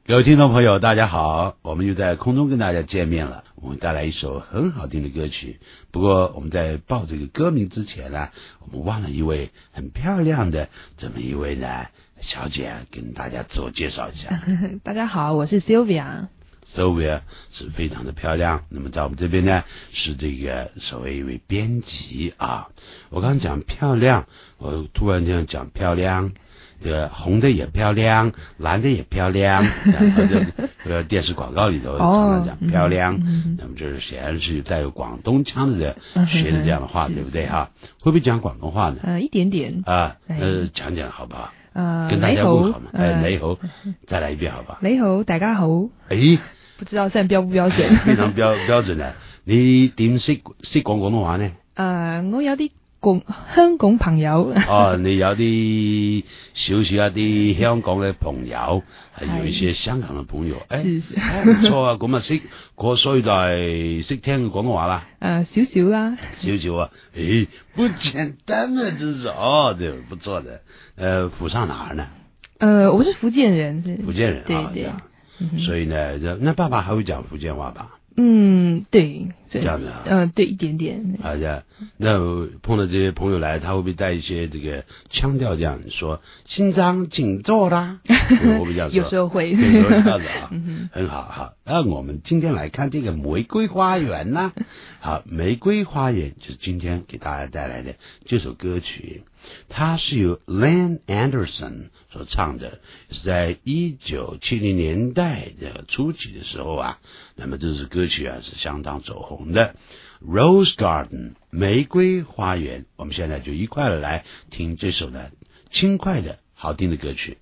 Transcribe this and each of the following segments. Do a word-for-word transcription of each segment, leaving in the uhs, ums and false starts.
各位听众朋友大家好，我们又在空中跟大家见面了。我们带来一首很好听的歌曲，不过我们在报这个歌名之前呢，我们忘了一位很漂亮的这么一位呢小姐啊，跟大家自我介绍一下。 大家好，我是 Sylvia。 Sylvia 是非常的漂亮，那么在我们这边呢是这个所谓一位编辑啊。我刚刚讲漂亮，我突然间讲漂亮，这个红的也漂亮，蓝的也漂亮，然后这个电视广告里头常常讲漂亮，哦嗯、那么这是显然是带有广东腔的学的这样的话，对不对哈？会不会讲广东话呢？ 呃，一点点啊，呃，讲讲好不好？ 呃， 跟大家问好嘛， 呃， 哎，你好，再来一遍好吧？ 你好，大家好。 哎， 不知道算標不標準？ 非常標標準啊！你點識識講廣東話呢？誒、 呃，我有啲廣香港朋友。 哦，你有啲少少一啲香港嘅朋友，係有一些香港嘅朋友。誒，唔錯啊！咁啊識，嗰所以就係識聽廣東話啦。 誒，少少啦。 少少啊！誒，不簡單啊，真是哦，對，不錯的。呃，府上哪兒呢？ 呃，我是福建人。 福建人， 對對。 啊所以呢，那爸爸還會講福建話吧？ 嗯，對， 這樣子啊， 嗯、呃，對，一點點。 好的，那碰到這些朋友來，他會不會帶一些這個腔調，這樣說心臟請坐啦？我會這樣說， 有時候會， 有時候這樣子啊，很好好。那我們今天來看這個玫瑰花園呢，好，玫瑰花園就是今天給大家帶來的這首歌曲。它是由 Len Anderson 所唱的，是在一九七零年代的初期的时候啊，那么这首歌曲啊是相当走红的 Rose Garden 玫瑰花园。我们现在就一块的来听这首呢轻快的好听的歌曲。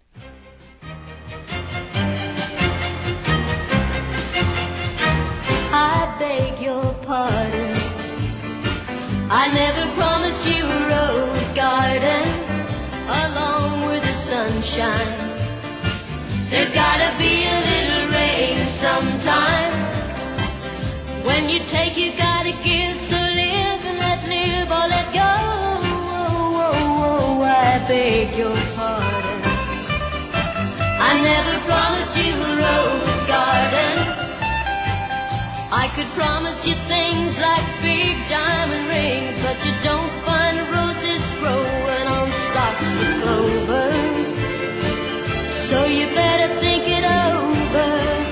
I beg your pardon, I never promised you a rose garden along with the sunshine. There's gotta be a little rain sometime. When you take, you gotta give, so live and let live or let go. Oh, oh, oh, I beg your pardon, I never promised you a rose garden. I could promise you things like big diamond rings, but you don't find roses growing on stalks of clover. So you better think it over.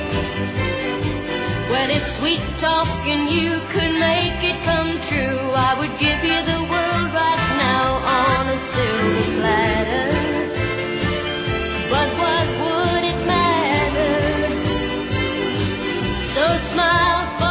Well, if sweet talking you could make it come true, I would give you the world right now on a silver platter. But what would it matter? So smile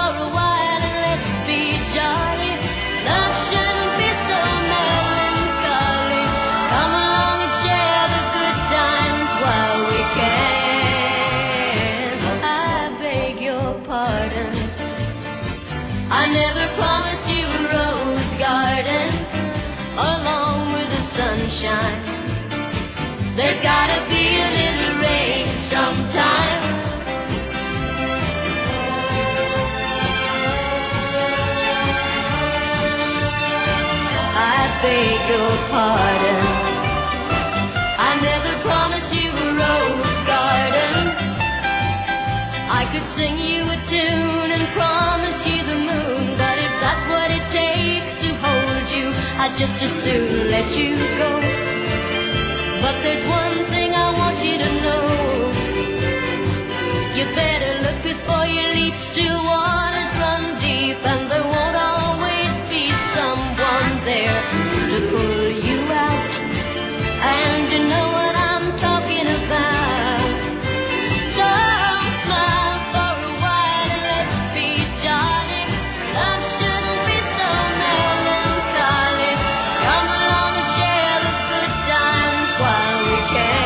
There's gotta be a little rain sometime. I beg your pardon, I never promised you a rose garden. I could sing you a tune and promise you the moon, but if that's what it takes to hold you, I'd just as soon let you go. But there's one thing I want you to know, you better look before you leap, still waters run deep, and there won't always be someone there to pull you out, and you know what I'm talking about. So smile for a while and let's be jolly, love shouldn't be so melancholy. Come along and share the good times while we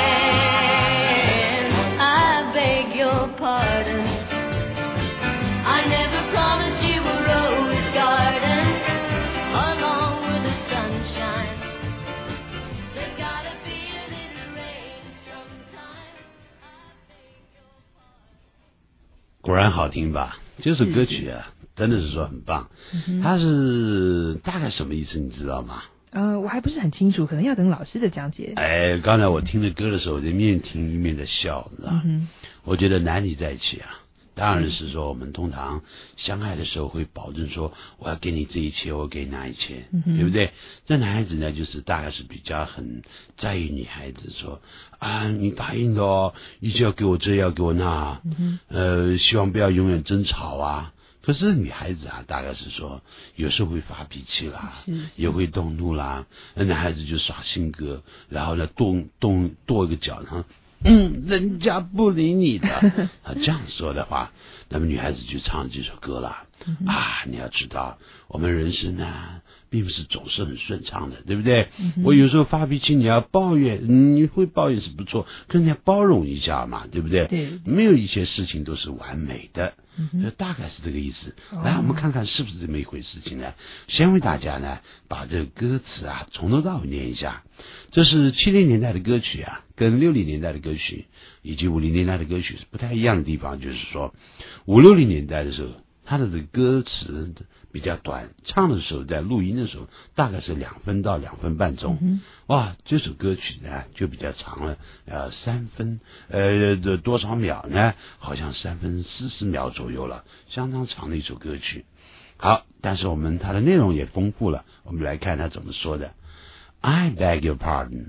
can. I beg your pardon, I never promised you a rose garden along with the sunshine. There's gotta be a little rain sometime. I beg your pardon. 果然好听吧？这首歌曲啊，真的是说很棒。它是大概什么意思，你知道吗？ 呃，我还不是很清楚，可能要等老师的讲解。 哎，刚才我听着歌的时候，我一面听一面的笑，知道吗？ 嗯、 我觉得男女在一起啊，当然是说我们通常相爱的时候会保证说，我要给你这一切，我给你那一切， 嗯、 对不对？这男孩子呢，就是大概是比较很在意女孩子说啊，你答应的哦，一直要给我这，要给我那， 嗯、 呃，希望不要永远争吵啊。可是女孩子啊，大概是说有时候会发脾气啦， 是是也会动怒啦，那男孩子就耍性格，然后呢动动跺一个脚，然后嗯，人家不理你的，啊，这样说的话，那么女孩子就唱这首歌了、 嗯、 啊，你要知道，我们人生呢，并不是总是很顺畅的，对不对？ 嗯、 我有时候发脾气，你要抱怨，你会抱怨是不错，可是你要包容一下嘛，对不对？ 对， 没有一些事情都是完美的。 嗯、 就大概是这个意思。 哦、 来，我们看看是不是这么一回事情呢？先为大家呢把这个歌词啊从头到尾念一下。这是七零年代的歌曲啊，跟六零年代的歌曲以及五零年代的歌曲是不太一样的地方，就是说五六零年代的时候，它的这个歌词比较短，唱的时候在录音的时候大概是两分到两分半钟。 嗯、 哇，这首歌曲呢就比较长了，呃，三分呃的多少秒呢？好像三分四十秒左右了，相当长的一首歌曲。好，但是我们它的内容也丰富了，我们来看它怎么说的。I beg your pardon.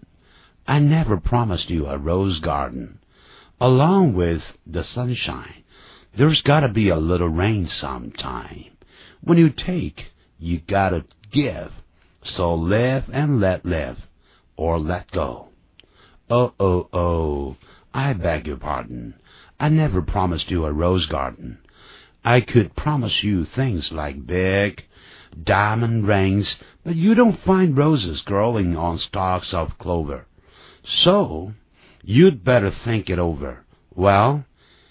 I never promised you a rose garden. Along with the sunshine, there's gotta be a little rain sometime. When you take, you gotta give. So live and let live, or let go. Oh, oh, oh, I beg your pardon. I never promised you a rose garden. I could promise you things like big diamond rings, but you don't find roses growing on stalks of clover. So, you'd better think it over. Well,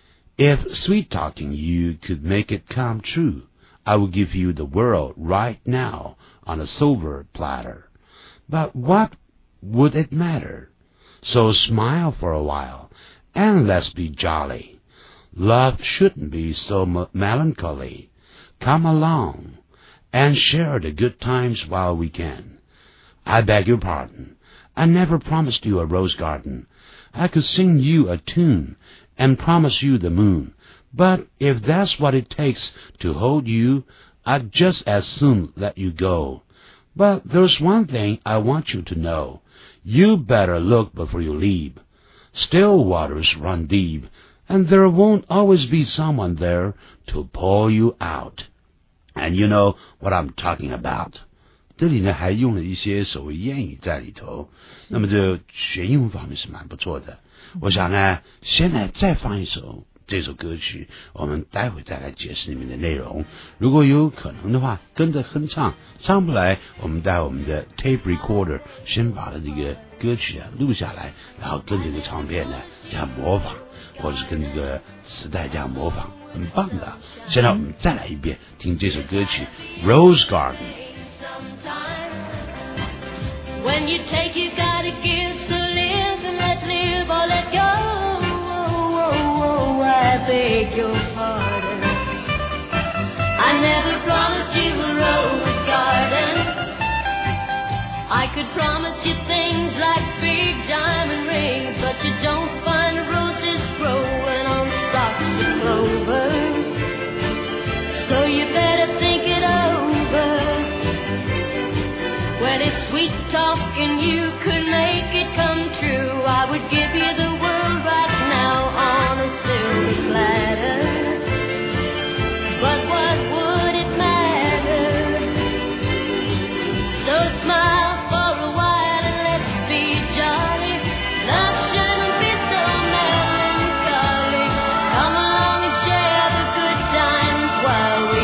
if sweet-talking you could make it come true, I will give you the world right now on a silver platter. But what would it matter? So smile for a while, and let's be jolly. Love shouldn't be so m- melancholy. Come along, and share the good times while we can. I beg your pardon. I never promised you a rose garden. I could sing you a tune and promise you the moon. But if that's what it takes to hold you, I'd just as soon let you go. But there's one thing I want you to know. You better look before you leave. Still waters run deep, and there won't always be someone there to pull you out. And you know what I'm talking about. 这里呢还用了一些所谓谚语在里头，那么这学英文方面是蛮不错的。我想呢，先来再放一首这首歌曲，我们待会再来解释里面的内容。如果有可能的话，跟着哼唱，唱不来，我们带我们的 tape recorder 先把这个歌曲啊录下来，然后跟这个唱片呢这样模仿，或者是跟这个磁带这样模仿，很棒的。现在我们再来一遍听这首歌曲 Rose Garden。When you take, you gotta give, so live and let live or let go. I beg your pardon. I never promised you a rose garden. I could promise you things like big diamond rings, but you don't find roses growing on stalks of clover. So you better think it over. When it's sweet talking, you could make it come true. I would give you the world right now on a silver platter. But what would it matter? So smile for a while and let's be jolly. Love shouldn't be so melancholy. Come along and share the good times while we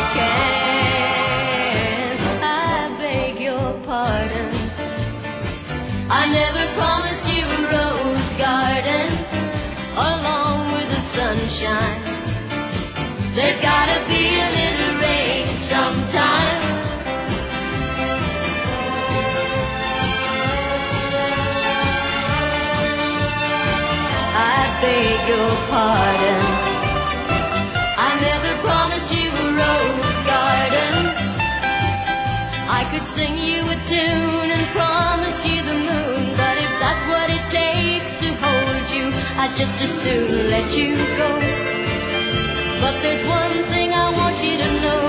can. I beg your pardon. I never promised you a rose garden along with the sunshine. There's gotta be a little rain sometime. I beg your pardon. I never promised you a rose garden. I could sing you a tune and just as soon let you go. But there's one thing I want you to know.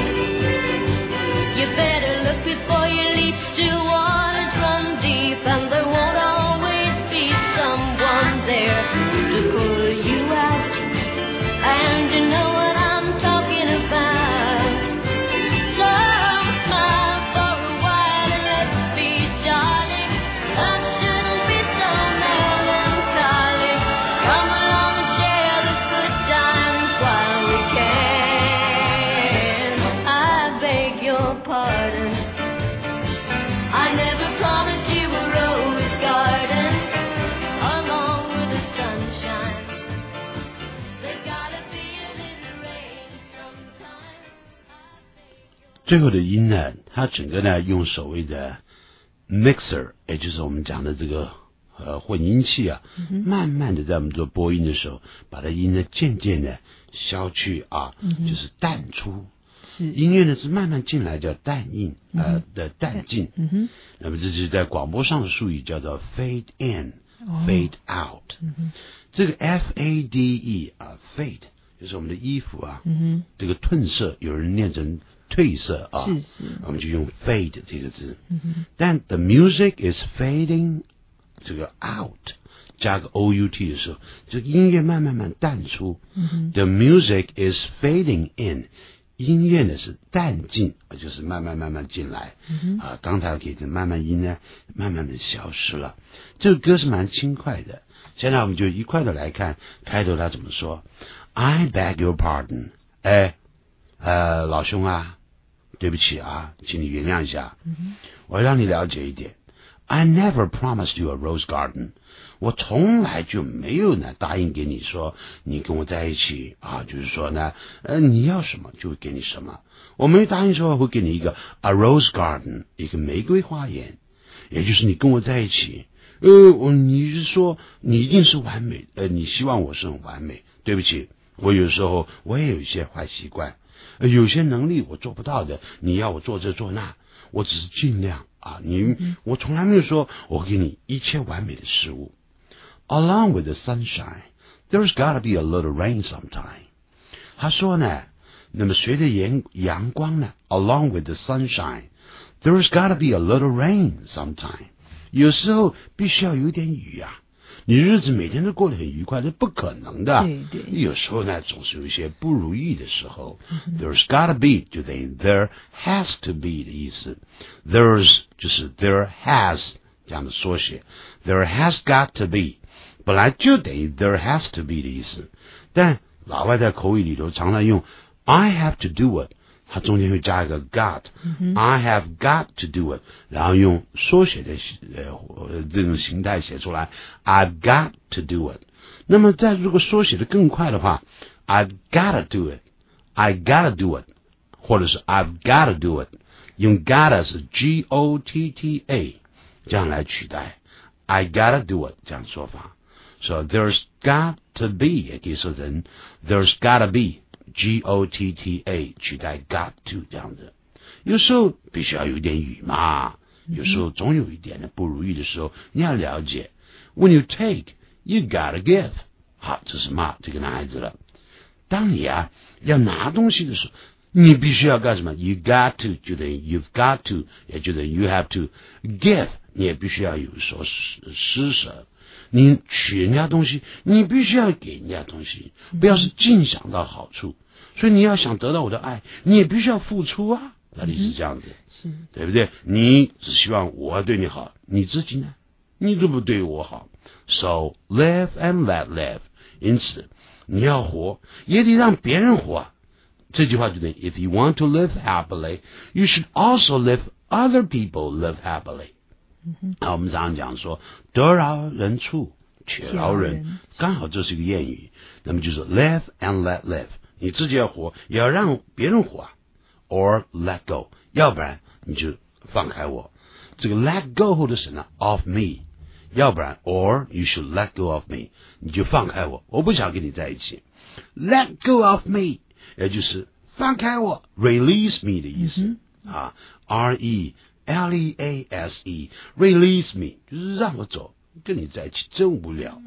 You better look before you leap. Still waters run deep, and there won't always be someone there to pull you out. And you know what I'm talking about. So smile for a while and let's be jolly. Life shouldn't be so melancholy. Come along and share the good times while we can. I beg your pardon. I never promised you a rose garden along with the sunshine. There's gotta be a little rain sometime. 最后的音呢，它整个呢用所谓的 mixer， 也就是我们讲的这个呃混音器啊，嗯、慢慢的在我们做播音的时候，把它音呢渐渐的消去啊，嗯、就是淡出。音乐呢是慢慢进来叫淡印，呃、嗯、的淡进，嗯哼，那么这是在广播上的术语叫做 fade in、fade out。嗯、这个 F A D E 啊 ，fade 就是我们的衣服啊，嗯哼，这个褪色，有人念成褪色啊，是是，我们就用 fade 这个字。嗯哼，但 the music is fading 这个 out 加个 O U T 的时候，这个音乐慢慢慢淡出。嗯哼 ，the music is fading in。音乐呢是淡进，就是慢慢慢慢进来，嗯、啊，刚才给的慢慢音呢，慢慢的消失了。这个歌是蛮轻快的。现在我们就一块的来看开头他怎么说 ：I beg your pardon， 哎，呃，老兄啊，对不起啊，请你原谅一下，嗯、我让你了解一点。I never promised you a rose garden。我从来就没有呢答应给你说你跟我在一起啊，就是说呢，呃，你要什么就会给你什么。我没有答应说会给你一个 a rose garden， 一个玫瑰花园，也就是你跟我在一起，呃，我你是说你一定是完美，呃，你希望我是很完美。对不起，我有时候我也有一些坏习惯，呃，有些能力我做不到的，你要我做这做那，我只是尽量啊，你我从来没有说我会给你一切完美的事物。Along with the sunshine, there's gotta be a little rain sometime. 他说呢，那么随着阳阳光呢 ，along with the sunshine, there's gotta be a little rain sometime. 有时候必须要有点雨啊，你日子每天都过得很愉快，这不可能的。对对。有时候呢，总是有一些不如意的时候。Mm-hmm. There's gotta be 就等于 there has to be 的意思。There's 就是 there has 这样的缩写。There has got to be。本来就等于 there has to be 的意思，但老外在口语里头常常用 I have to do it， 它中间会加一个 got、mm-hmm. I have got to do it， 然后用缩写的呃这种形态写出来 I've got to do it。 那么在如果缩写的更快的话 I've gotta do it， I gotta do it， 或者是 I've gotta do it， 用 gotta 是 G O T T A 这样来取代 I gotta do it 这样说法。So there's got to be 也可以说成 there's gotta be G O T T A 取代 got to 这样子。有时候必须要有一点雨嘛，有时候总有一点的不如意的时候，你要了解 when you take you gotta give。 好，这是骂这个男孩子了。当你啊要拿东西的时候，你必须要干什么？ You got to 就等于 you've got to， 也就等于 you have to give， 你也必须要有所施舍。你取人家东西，你必须要给人家东西，不要是尽想到好处。所以你要想得到我的爱，你也必须要付出啊，道理是这样子，是对不对？你只希望我对你好，你自己呢？你都不对我好。So live and let live。因此，你要活，也得让别人活。这句话就等于 If you want to live happily, you should also let other people live happily。啊，我们常常讲说得饶人处且饶人，刚好这是一个谚语。那么就是 live and let live， 你自己要活，也要让别人活 ，or let go， 要不然你就放开我。这个 let go 后的是呢 of me， 要不然 or you should let go of me， 你就放开我，我不想跟你在一起。Let go of me， 也就是放开我 ，release me 的意思、嗯、啊 ，R E L E A S E， release me 就是让我走，跟你在一起真无聊。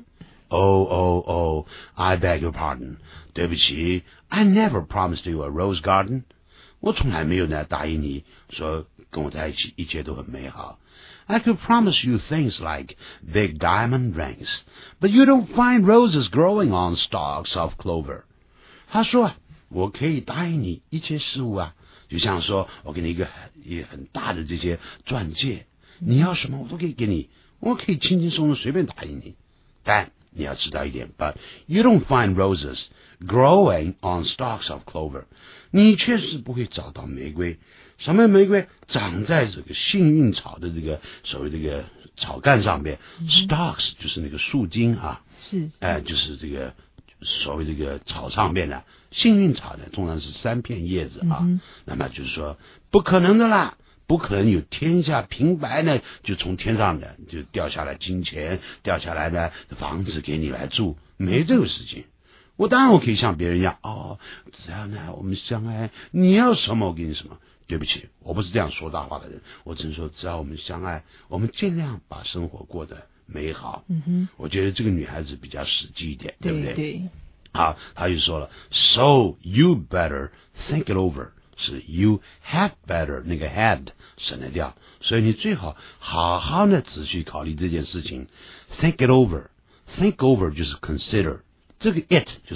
Oh, oh, oh, I beg your pardon. 对不起 I never promised you a rose garden. 我从来没有呢答应你说跟我在一起一切都很美好。I could promise you things like big diamond rings, but you don't find roses growing on stalks of clover. 他说啊，我可以答应你一切事物啊，就像说我给你一个很很大的这些钻戒，你要什么我都可以给你，我可以轻轻松松随便答应你。但你要知道一点 ，but you don't find roses growing on stalks of clover. 你确实不会找到玫瑰。什么玫瑰长在这个幸运草的这个所谓这个草干上面、嗯、，stalks 就是那个树茎啊， 是， 哎、呃，就是这个所谓这个草上面的幸运草呢，通常是三片叶子啊，嗯、那么就是说不可能的啦，不可能有天下平白呢就从天上的就掉下来金钱，掉下来的房子给你来住，没这个事情。我当然我可以像别人一样哦，只要呢我们相爱，你要什么我给你什么。对不起，我不是这样说大话的人，我只是说只要我们相爱，我们尽量把生活过得美好。嗯哼，我觉得这个女孩子比较实际一点，对不对？ 对。 好，她就说了 ，So you better think it over， 是 you had better 那个 had 省了掉，所以你最好好好的仔细考虑这件事情 ，think it over，think over 就是 consider， 这个 it 就是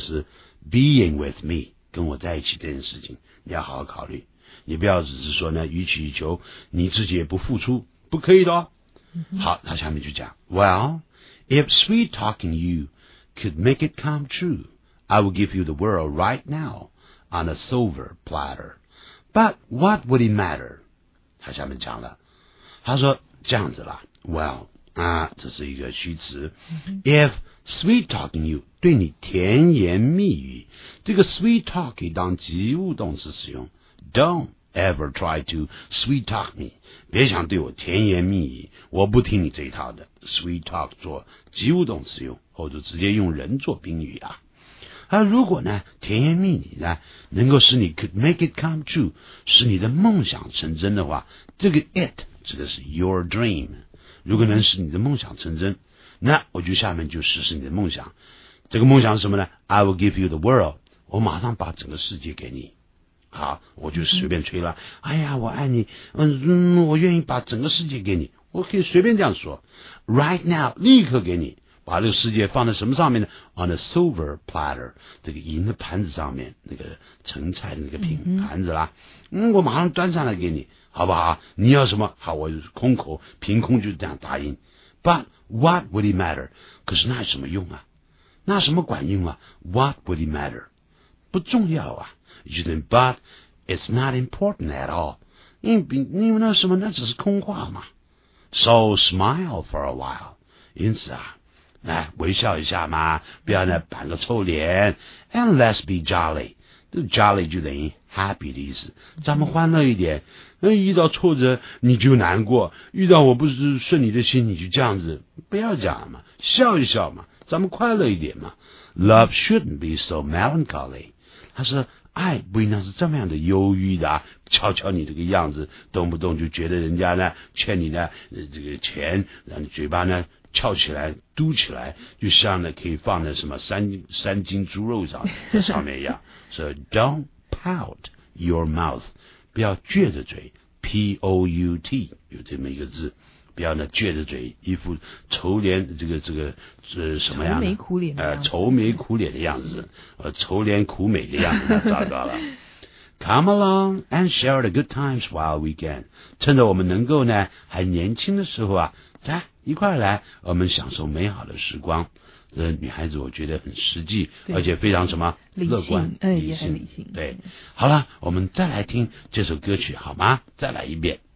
being with me， 跟我在一起这件事情，你要好好考虑。你不要只是说呢予取予求，你自己也不付出，不可以的哦。Mm-hmm. 好，他下面就讲 Well, if sweet talking you could make it come true, I will give you the world right now on a silver platter. But what would it matter? 他下面讲了，他说这样子啦 Well, 啊，这是一个虚词。Mm-hmm. If sweet talking you 对你甜言蜜语，这个 sweet talk 可以当及物动词使用。Don't ever try to sweet talk me. 别想对我甜言蜜语，我不听你这一套的。Sweet talk 做及物动词用，或者直接用人做宾语啊。而如果呢，甜言蜜语呢，能够使你 could make it come true， 使你的梦想成真的话，这个 it 指的是 your dream。如果能使你的梦想成真，那我就下面就实施你的梦想。这个梦想是什么呢 ？I will give you the world。我马上把整个世界给你。好，我就随便吹了。哎呀，我爱你，嗯，我愿意把整个世界给你，我可以随便这样说。Right now， 立刻给你，把这个世界放在什么上面呢 ？On a silver platter， 这个银的盘子上面，那个盛菜的那个平盘子啦。嗯，我马上端上来给你，好不好？你要什么？好，我空口凭空就这样答应。But what would it matter？ 可是那有什么用啊？那什么管用啊 ？What would it matter？ 不重要啊。You think, but it's not important at all. 因为因为那什么，那只是空话嘛。So smile for a while. 因此啊，来微笑一下嘛，不要呢板个臭脸。And let's be jolly. 这 jolly 就等于 happy 的意思。咱们欢乐一点。遇到挫折你就难过，遇到我不是顺你的心你就这样子，不要讲嘛，笑一笑嘛，咱们快乐一点嘛。Love shouldn't be so melancholy. 他说。爱不应当是这么样的忧郁的啊！瞧瞧你这个样子，动不动就觉得人家呢欠你呢、呃、这个钱，让你嘴巴呢翘起来、嘟起来，就像呢可以放在什么三三斤猪肉上在上面一样。So don't pout your mouth， 不要撅着嘴 ，P O U T 有这么一个字。不要呢撅着嘴，一副愁脸这个这个呃什么样的？ 愁眉苦脸呃愁眉苦脸的样子，呃愁脸苦美的样子，那糟糕了。Come along and share the good times while we can。趁着我们能够呢还年轻的时候啊，来一块来，我们享受美好的时光。这女孩子我觉得很实际，而且非常什么乐观， 嗯，也很理性。 对，好了，我们再来听这首歌曲好吗？再来一遍。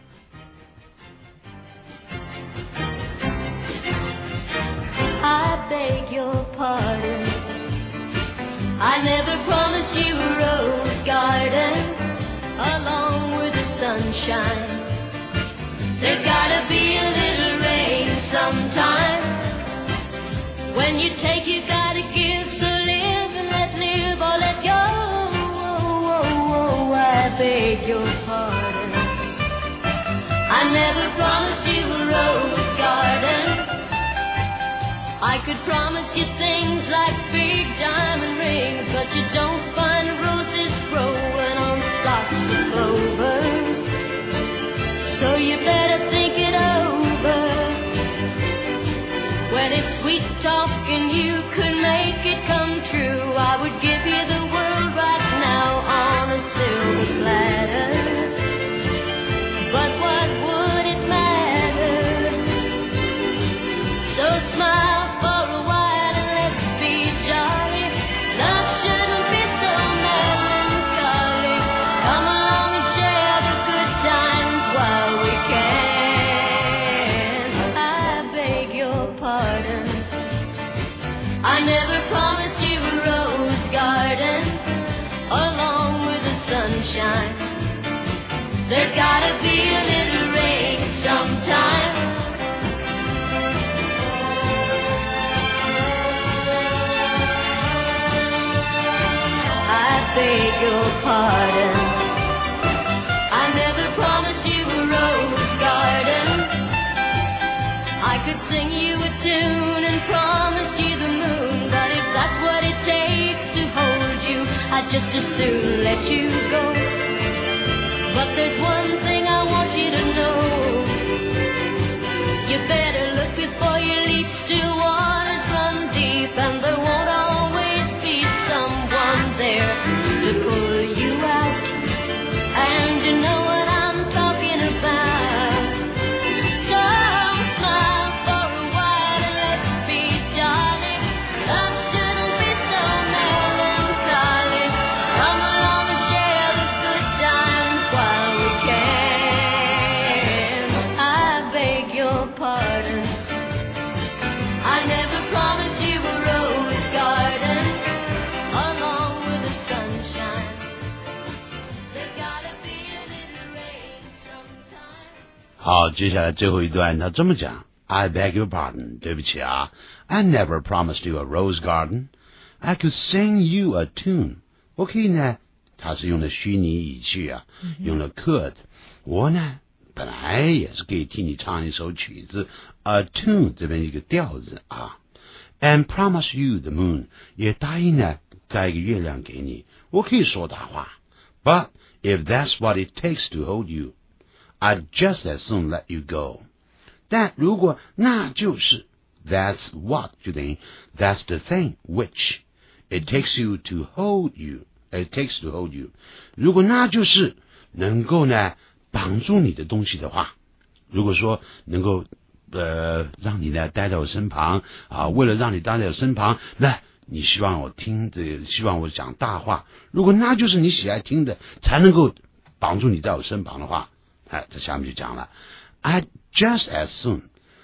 I beg your pardon. I never promised you a rose garden along with the sunshine. There's gotta be a little rain sometime. When you take, you gotta give. So live and let live or let go. Oh, oh, oh, I beg your pardon. I never promised you a rose garden I could promise you things like big diamond rings, but you don't find roses growing on stalks of clover. So you better think it over. When it's sweet talking, you could make it come true. I would give you the world right now on a silver platter. But what would it matter? So smile for a while and let's be jolly. Love shouldn't be so melancholy. Come along and share the good times while we can. I beg your pardon, I never promised you a rose garden along with the sunshine. There's gotta be a little rain sometime. I beg your pardon, I never promised you a rose garden. I could sing you a tune and promise you the moon, but if that's what it takes to hold you, I'd just as soon let you go. But there's one thing I want you to know. You better look before you leap. Still waters run deep, and there won't always be someone there to pull you out. And you know what I'm talking about. So smile for a while and let's be jolly. Love shouldn't be so melancholy. Come along and share the good times while we can. I beg your pardon, I never promised you a rose garden along with the sunshine. There's gotta be a little rain sometime. 好，接下来最后一段他这么讲 I beg your pardon, 对不起啊 I never promised you a rose garden. I could sing you a tune. 我可以呢，他是用的虚拟语气啊，用了 could. 我呢本来也是可以替你唱一首曲子 a tune 这边一个调子啊 and promise you the moon 也答应呢带一个月亮给你，我可以说大话 but if that's what it takes to hold you I'd just as soon let you go. 但如果那就是 that's what 就等于 that's the thing which it takes you to hold you it takes to hold you 如果那就是能够呢绑住你的东西的话，如果说能够呃让你呢待在我身旁啊，为了让你待在我身旁，那你希望我听的，希望我讲大话，如果那就是你喜爱听的，才能够绑住你在我身旁的话，哎，这下面就讲了 I just as soon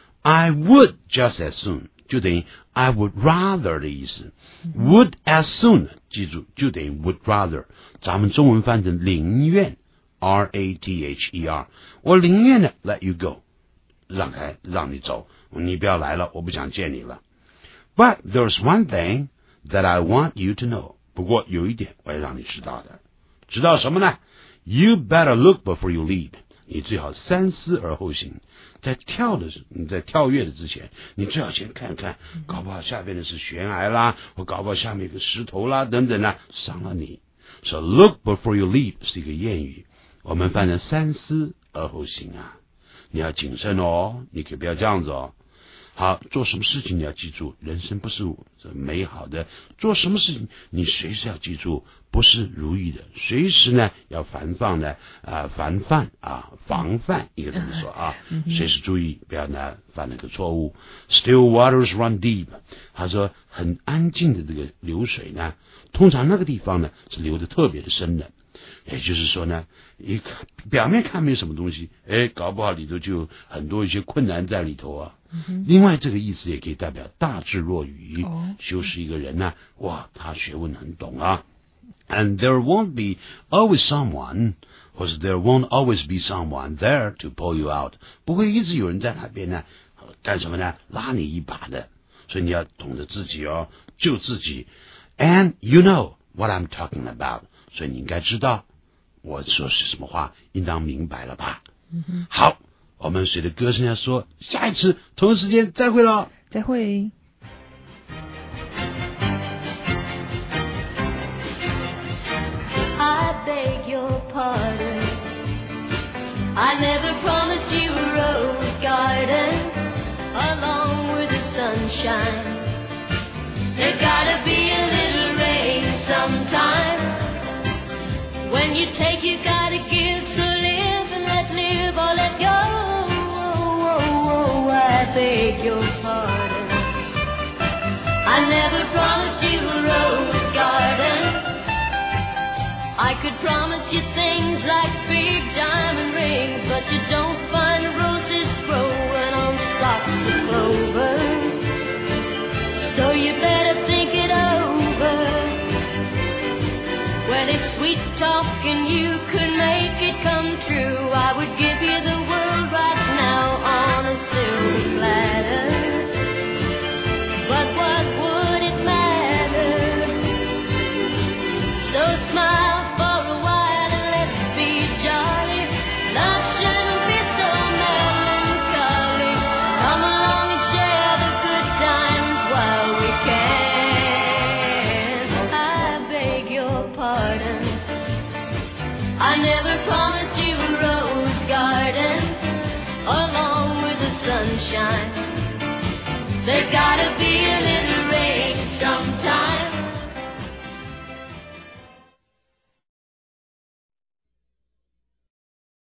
I would just as soon 就等于 I would rather 的意思、嗯、would as soon 记住就等于 would rather 咱们中文翻成宁愿R A T H E R 我宁愿呢 let you go 让开让你走，你不要来了，我不想见你了。 But there's one thing that I want you to know 不过有一点我要让你知道的，知道什么呢？ You better look before you leap 你最好三思而后行，在跳的你在跳跃的之前，你最好先看看，搞不好下边的是悬崖啦，或搞不好下面有个石头啦等等啦，伤了你。 So look before you leap 是一个谚语，我们翻成三思而后行啊，你要谨慎哦，你可不要这样子哦。好，做什么事情你要记住，人生不是美好的，做什么事情你随时要记住，不是如意的，随时呢要防范呢啊防范啊防范应该这么说啊，随时注意不要呢犯那个错误。Still waters run deep， 他说很安静的这个流水呢，通常那个地方呢是流得特别的深的。也就是说呢，一看表面看没有什么东西，哎，搞不好里头就有很多一些困难在里头啊。嗯、另外，这个意思也可以代表大智若愚，哦、修饰一个人呢、啊，哇，他学问很懂啊。And there won't be always someone， 或是 there won't always be someone there to pull you out， 不会一直有人在那边呢，干什么呢？拉你一把的。所以你要懂得自己哦，救自己。And you know what I'm talking about， 所以你应该知道。我说是什么话，应当明白了吧？嗯、好，我们随着歌声要说，下一次同一时间再会喽， 再会。 I never promised you a rose garden along with the sunshine. There's gotta be a little rain sometime. When you take, you gotta give. So live and let live or let go. Oh, oh, oh, I beg your pardon. I never promised you a rose garden. I could promise you things like big diamond rings, but you don't find roses growing on stalks of clover. So you better think it over. Well, if sweet talking you could make it come true, I would give you the world right now on a silver platter. But what would it matter? So smile. I never promised you a rose garden along with the sunshine. There's gotta be a